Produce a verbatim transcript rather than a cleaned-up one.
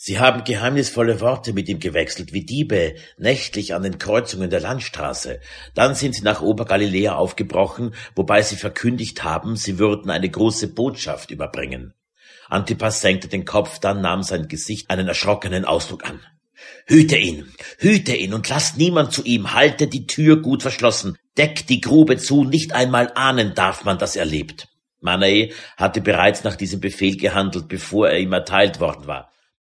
Sie haben geheimnisvolle Worte mit ihm gewechselt, wie Diebe, nächtlich an den Kreuzungen der Landstraße. Dann sind sie nach Obergaliläa aufgebrochen, wobei sie verkündigt haben, sie würden eine große Botschaft überbringen. Antipas senkte den Kopf, dann nahm sein Gesicht einen erschrockenen Ausdruck an. Hüte ihn, hüte ihn und lasst niemand zu ihm, halte die Tür gut verschlossen, deck die Grube zu, nicht einmal ahnen darf man, dass er lebt. Manahe hatte bereits nach diesem Befehl gehandelt, bevor er ihm erteilt worden war.